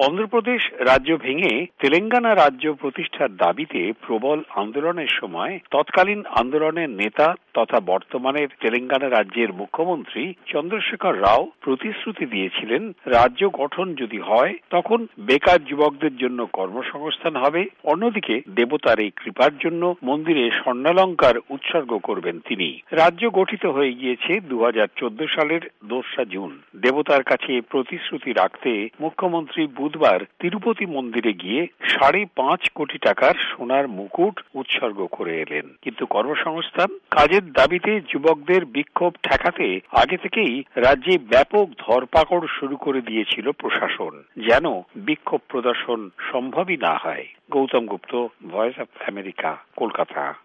অন্ধ্রপ্রদেশ রাজ্য ভেঙে তেলেঙ্গানা রাজ্য প্রতিষ্ঠার দাবিতে প্রবল আন্দোলনের সময় তৎকালীন আন্দোলনের নেতা তথা বর্তমানের তেলেঙ্গানা রাজ্যের মুখ্যমন্ত্রী চন্দ্রশেখর রাও প্রতিশ্রুতি দিয়েছিলেন, রাজ্য গঠন যদি হয় তখন বেকার যুবকদের জন্য কর্মসংস্থান হবে। অন্যদিকে দেবতার এই কৃপার জন্য মন্দিরে স্বর্ণালঙ্কার উৎসর্গ করবেন তিনি। রাজ্য গঠিত হয়ে গিয়েছে 2014 সালের 2 জুন। দেবতার কাছে প্রতিশ্রুতি রাখতে মুখ্যমন্ত্রী বুধবার তিরুপতি মন্দিরে গিয়ে 5.5 কোটি টাকার সোনার মুকুট উৎসর্গ করে এলেন। কিন্তু কর্মসংস্থান কাজের দাবিতে যুবকদের বিক্ষোভ ঠেকাতে আগে থেকেই রাজ্যে ব্যাপক ধরপাকড় শুরু করে দিয়েছিল প্রশাসন, যেন বিক্ষোভ প্রদর্শন সম্ভবই না হয়। Gautam Gupta, voice of America, Kolkata.